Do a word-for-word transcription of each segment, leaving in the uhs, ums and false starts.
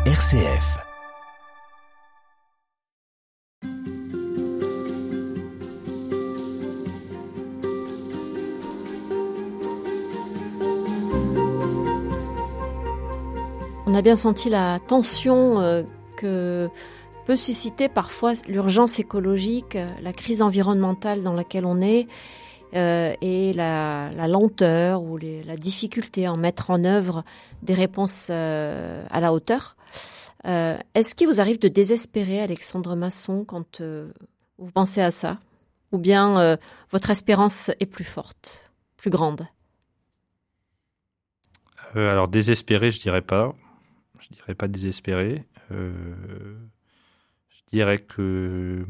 R C F. On a bien senti la tension euh, que peut susciter parfois l'urgence écologique, la crise environnementale dans laquelle on est, euh, et la, la lenteur ou les, la difficulté à en mettre en œuvre des réponses euh, à la hauteur. Euh, est-ce qu'il vous arrive de désespérer, Alexandre Masson, quand euh, vous pensez à ça ? Ou bien euh, votre espérance est plus forte, plus grande ? euh, Alors désespérer, je dirais pas. Je dirais pas désespérer. Euh, je dirais que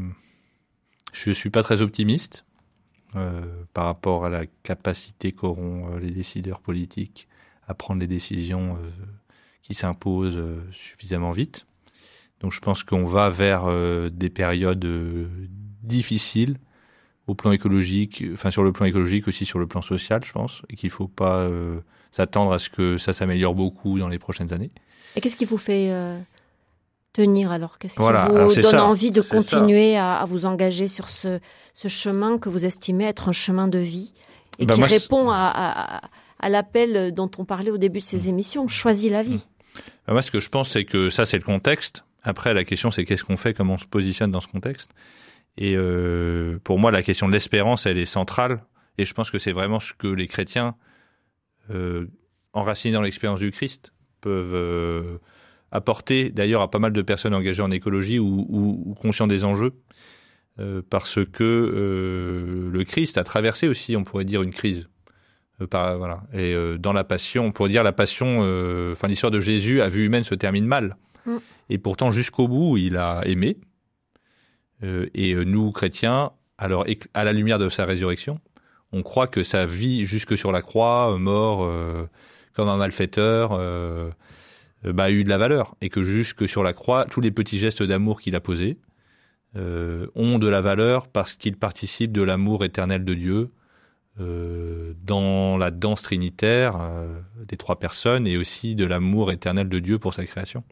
je suis pas très optimiste euh, par rapport à la capacité qu'auront euh, les décideurs politiques à prendre les décisions euh, qui s'imposent euh, suffisamment vite. Donc je pense qu'on va vers euh, des périodes euh, difficiles au plan écologique, enfin sur le plan écologique aussi sur le plan social, je pense, et qu'il faut pas euh, s'attendre à ce que ça s'améliore beaucoup dans les prochaines années. Et qu'est-ce qui vous fait euh, tenir alors ? Qu'est-ce qui voilà, vous alors donne ça, envie de c'est continuer à, à vous engager sur ce, ce chemin que vous estimez être un chemin de vie et bah qui moi, répond à, à, à l'appel dont on parlait au début de ces émissions, choisis la vie. Bah moi, ce que je pense, c'est que ça, c'est le contexte. Après, la question, c'est qu'est-ce qu'on fait, comment on se positionne dans ce contexte. Et euh, pour moi, la question de l'espérance, elle est centrale. Et je pense que c'est vraiment ce que les chrétiens, euh, enracinés dans l'expérience du Christ, peuvent euh, apporter d'ailleurs à pas mal de personnes engagées en écologie ou, ou, ou conscients des enjeux, euh, parce que euh, le Christ a traversé aussi, on pourrait dire, une crise. Euh, par, voilà. Et euh, dans la passion, on pourrait dire la passion, euh, enfin l'histoire de Jésus à vue humaine se termine mal. Mm. Et pourtant, jusqu'au bout, il a aimé. Euh, et euh, nous, chrétiens, alors à la lumière de sa résurrection, on croit que sa vie jusque sur la croix, mort euh, comme un malfaiteur, euh, bah, a eu de la valeur. Et que jusque sur la croix, tous les petits gestes d'amour qu'il a posés euh, ont de la valeur parce qu'ils participent de l'amour éternel de Dieu euh, dans la danse trinitaire euh, des trois personnes et aussi de l'amour éternel de Dieu pour sa création.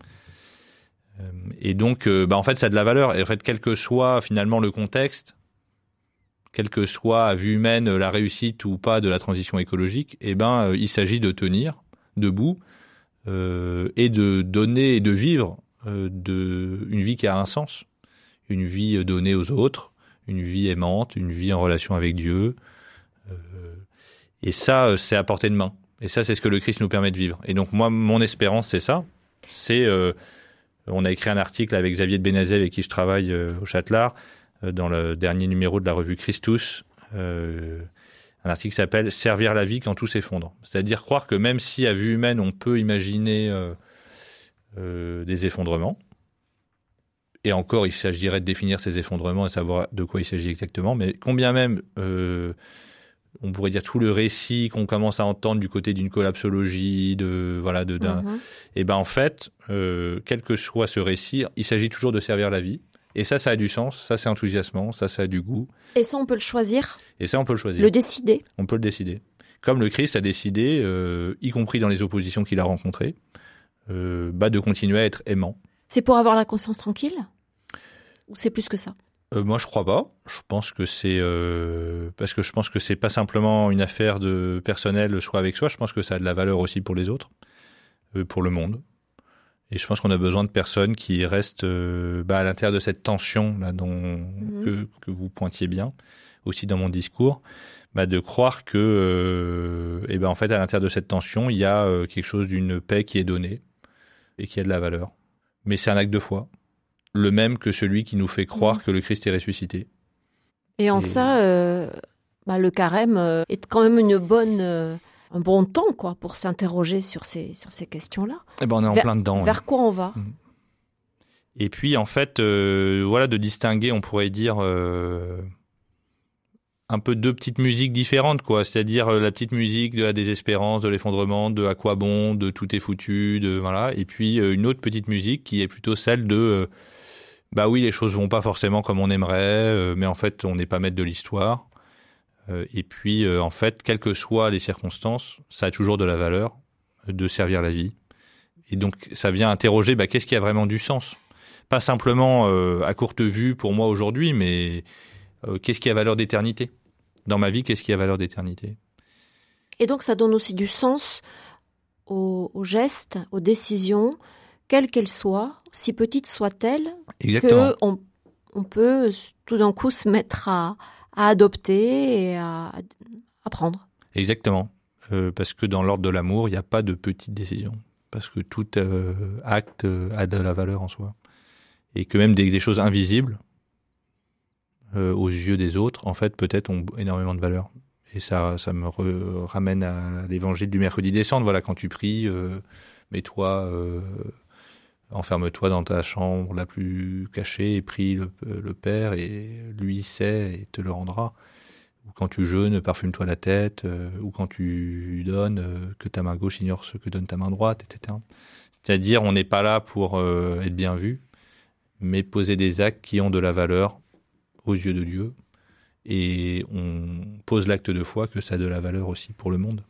Euh, et donc, euh, bah, en fait, ça a de la valeur. Et en fait, quel que soit finalement le contexte, quelle que soit à vue humaine la réussite ou pas de la transition écologique, eh ben, euh, il s'agit de tenir debout euh, et de donner et de vivre euh, de, une vie qui a un sens, une vie donnée aux autres, une vie aimante, une vie en relation avec Dieu. Euh, et ça, c'est à portée de main. Et ça, c'est ce que le Christ nous permet de vivre. Et donc, moi, mon espérance, c'est ça. C'est, euh, on a écrit un article avec Xavier de Benazet, avec qui je travaille euh, au Châtelard, dans le dernier numéro de la revue Christus, euh, un article qui s'appelle « Servir la vie quand tout s'effondre ». C'est-à-dire croire que même si à vue humaine, on peut imaginer euh, euh, des effondrements, et encore, il s'agirait de définir ces effondrements et savoir de quoi il s'agit exactement, mais combien même, euh, on pourrait dire tout le récit qu'on commence à entendre du côté d'une collapsologie, de, voilà, de, d'un, mm-hmm. et ben en fait, euh, quel que soit ce récit, il s'agit toujours de servir la vie. Et ça, ça a du sens, ça c'est enthousiasmant, ça, ça a du goût. Et ça, on peut le choisir ? Et ça, on peut le choisir. Le décider ? On peut le décider. Comme le Christ a décidé, euh, y compris dans les oppositions qu'il a rencontrées, euh, bah, de continuer à être aimant. C'est pour avoir la conscience tranquille ? Ou c'est plus que ça ? euh, Moi, je crois pas. Je pense que c'est... Euh, parce que je pense que c'est pas simplement une affaire de personnel, soit avec soi, je pense que ça a de la valeur aussi pour les autres, euh, pour le monde. Et je pense qu'on a besoin de personnes qui restent euh, bah, à l'intérieur de cette tension là, dont, mmh. que, que vous pointiez bien, aussi dans mon discours, bah, de croire que, euh, et ben en fait, à l'intérieur de cette tension, il y a euh, quelque chose d'une paix qui est donnée et qui a de la valeur. Mais c'est un acte de foi, le même que celui qui nous fait croire mmh. que le Christ est ressuscité. Et en et... ça, euh, bah, le carême euh, est quand même une bonne... Euh... un bon temps quoi pour s'interroger sur ces sur ces questions-là. Eh ben on est en vers, plein dedans. Vers ouais. quoi on va ? Et puis en fait, euh, voilà, de distinguer, on pourrait dire euh, un peu deux petites musiques différentes, quoi. C'est-à-dire euh, la petite musique de la désespérance, de l'effondrement, de à quoi bon, de tout est foutu, de voilà. Et puis euh, une autre petite musique qui est plutôt celle de euh, bah oui, les choses vont pas forcément comme on aimerait, euh, mais en fait on n'est pas maître de l'histoire. Et puis, euh, en fait, quelles que soient les circonstances, ça a toujours de la valeur de servir la vie Et donc, ça vient interroger bah, qu'est-ce qui a vraiment du sens. Pas simplement euh, à courte vue pour moi aujourd'hui, mais euh, qu'est-ce qui a valeur d'éternité. Dans ma vie, qu'est-ce qui a valeur d'éternité. Et donc, ça donne aussi du sens aux, aux gestes, aux décisions, quelles qu'elles soient, si petites soient-elles, qu'on on peut tout d'un coup se mettre à, à adopter et à, à prendre. Exactement. Euh, parce que dans l'ordre de l'amour, il n'y a pas de petites décisions. Parce que tout euh, acte euh, a de la valeur en soi. Et que même des, des choses invisibles, euh, aux yeux des autres, en fait, peut-être ont énormément de valeur. Et ça, ça me re- ramène à l'évangile du mercredi des cendres. Voilà, quand tu pries, euh, mets-toi, euh, enferme-toi dans ta chambre la plus cachée et prie le, le Père, et lui sait et te le rendra. Ou quand tu jeûnes, parfume-toi la tête, euh, ou quand tu donnes, euh, que ta main gauche ignore ce que donne ta main droite, et cetera. C'est-à-dire, on n'est pas là pour euh, être bien vu, mais poser des actes qui ont de la valeur aux yeux de Dieu. Et on pose l'acte de foi que ça a de la valeur aussi pour le monde.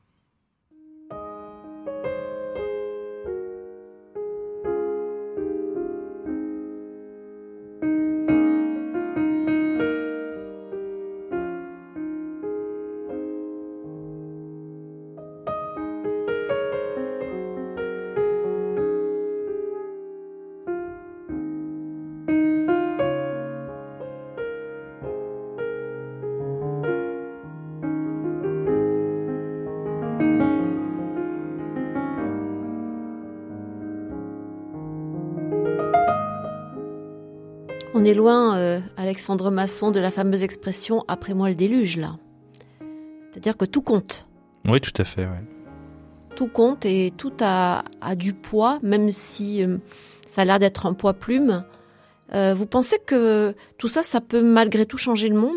On est loin, euh, Alexandre Masson, de la fameuse expression « après moi le déluge », là. C'est-à-dire que tout compte. Oui, tout à fait, ouais. Tout compte et tout a, a du poids, même si euh, ça a l'air d'être un poids plume. Euh, vous pensez que tout ça, ça peut malgré tout changer le monde ?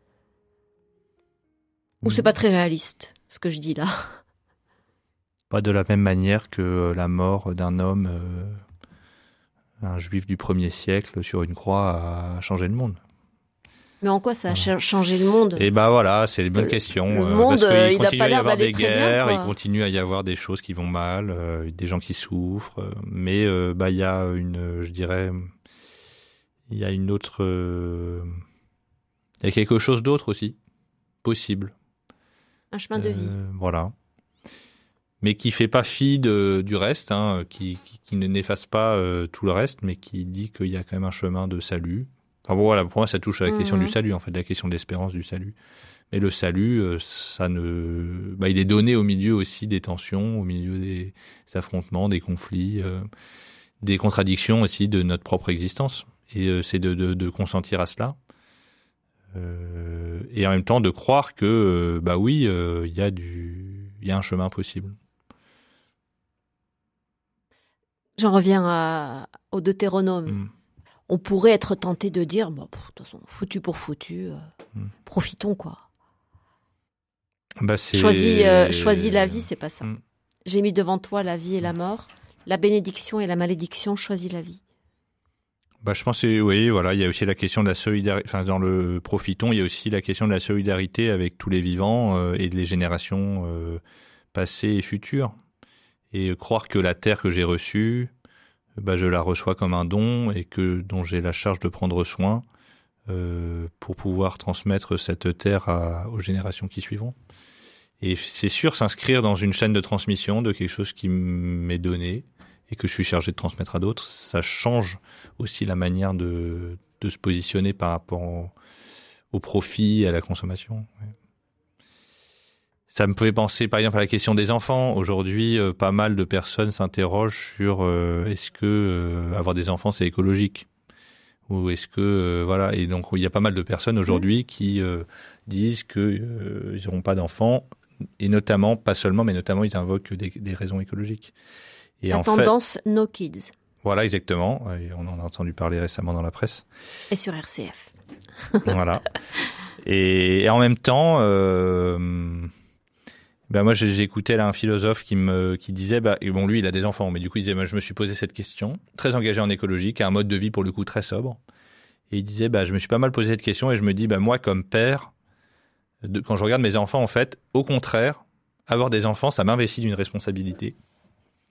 Ou c'est pas très réaliste, ce que je dis là ? Pas de la même manière que la mort d'un homme... Euh... un juif du premier siècle sur une croix a changé le monde. Mais en quoi ça a voilà. changé le monde ? Et ben voilà, c'est une bonne question. Le monde, parce qu'il il continue n'a pas à y l'air avoir d'aller des très guerres, bien, il continue à y avoir des choses qui vont mal, euh, des gens qui souffrent, euh, mais euh, bah il y a une, je dirais, il y a une autre, euh, il y a quelque chose d'autre aussi possible. Un chemin de vie. Euh, voilà. Mais qui fait pas fi de, du reste, hein, qui, qui, qui ne n'efface pas euh, tout le reste, mais qui dit qu'il y a quand même un chemin de salut. Enfin bon, voilà, pour moi, ça touche à la mmh. question du salut, en fait, la question de l'espérance du salut. Mais le salut, euh, ça ne, bah, il est donné au milieu aussi des tensions, au milieu des, des affrontements, des conflits, euh, des contradictions aussi de notre propre existence. Et euh, c'est de, de, de consentir à cela. Euh, et en même temps, de croire que, euh, bah oui, il euh, y a du, il y a un chemin possible. J'en reviens à, au Deutéronome. Mm. On pourrait être tenté de dire, bah, de toute façon, foutu pour foutu, euh, mm. profitons quoi. Bah c'est... Choisis, euh, choisis la vie, c'est pas ça. Mm. J'ai mis devant toi la vie et la mort, la bénédiction et la malédiction, choisis la vie. Bah je pense que oui, voilà, il y a aussi la question de la solidarité. Enfin, dans le profitons, il y a aussi la question de la solidarité avec tous les vivants euh, et les générations euh, passées et futures. Et croire que la terre que j'ai reçue, bah, je la reçois comme un don et que dont j'ai la charge de prendre soin euh, pour pouvoir transmettre cette terre à, aux générations qui suivront. Et c'est sûr, s'inscrire dans une chaîne de transmission de quelque chose qui m'est donné et que je suis chargé de transmettre à d'autres, ça change aussi la manière de, de se positionner par rapport au, au profit et à la consommation. Ouais. Ça me pouvait penser par exemple à la question des enfants. Aujourd'hui, euh, pas mal de personnes s'interrogent sur euh, est-ce que euh, avoir des enfants c'est écologique ou est-ce que euh, voilà. Et donc il y a pas mal de personnes aujourd'hui mmh. qui euh, disent que euh, ils n'auront pas d'enfants et notamment, pas seulement, mais notamment ils invoquent des, des raisons écologiques. Et la en tendance fait, No Kids. Voilà, exactement. Et on en a entendu parler récemment dans la presse. Et sur R C F. Voilà. Et, et en même temps. Euh, Ben moi j'ai, j'ai écouté là un philosophe qui me qui disait bah et bon lui il a des enfants mais du coup il disait moi je me suis posé cette question, très engagé en écologie, qui a un mode de vie pour le coup très sobre, et il disait bah je me suis pas mal posé cette question et je me dis bah moi comme père de, quand je regarde mes enfants en fait au contraire avoir des enfants ça m'investit d'une responsabilité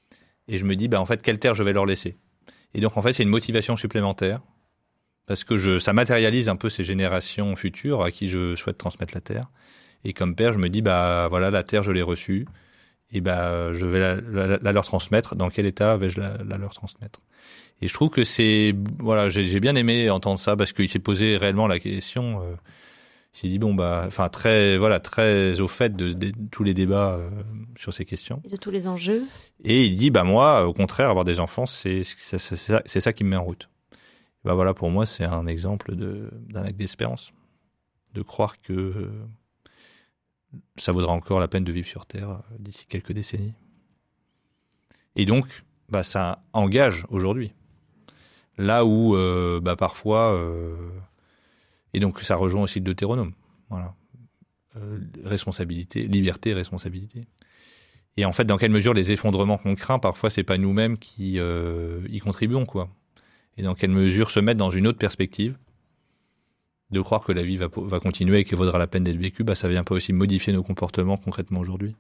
Et je me dis, bah, en fait, quelle terre je vais leur laisser? Et donc, en fait, c'est une motivation supplémentaire parce que je, ça matérialise un peu ces générations futures à qui je souhaite transmettre la terre. Et comme père, je me dis, bah, voilà, la terre, je l'ai reçue. Et bah, je vais la, la, la leur transmettre. Dans quel état vais-je la, la leur transmettre? Et je trouve que c'est, voilà, j'ai, j'ai bien aimé entendre ça parce qu'il s'est posé réellement la question. Euh, il s'est dit bon bah, enfin très, voilà, très au fait de, de, de tous les débats euh, sur ces questions. Et de tous les enjeux. Et il dit bah moi, au contraire, avoir des enfants, c'est, c'est, c'est, ça, c'est ça qui me met en route. Bah voilà, pour moi, c'est un exemple de, d'un acte d'espérance, de croire que euh, ça vaudra encore la peine de vivre sur Terre euh, d'ici quelques décennies. Et donc, bah ça engage aujourd'hui. Là où, euh, bah, parfois, euh, et donc ça rejoint aussi le Deutéronome, voilà, euh, responsabilité, liberté, responsabilité. Et en fait, dans quelle mesure les effondrements qu'on craint, parfois, c'est pas nous-mêmes qui euh, y contribuons, quoi. Et dans quelle mesure se mettre dans une autre perspective, de croire que la vie va, va continuer et qu'il vaudra la peine d'être vécue, bah, ça vient pas aussi modifier nos comportements concrètement aujourd'hui.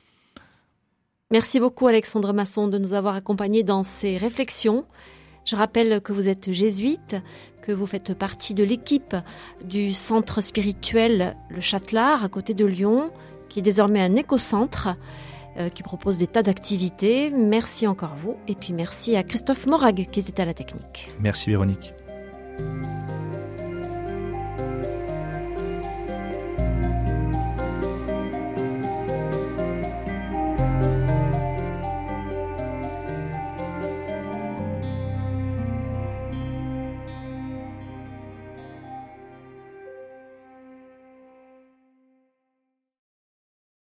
Merci beaucoup, Alexandre Masson, de nous avoir accompagnés dans ces réflexions. Je rappelle que vous êtes jésuite, que vous faites partie de l'équipe du centre spirituel Le Châtelard, à côté de Lyon, qui est désormais un écocentre, euh, qui propose des tas d'activités. Merci encore vous, et puis merci à Christophe Morag, qui était à la technique. Merci Véronique.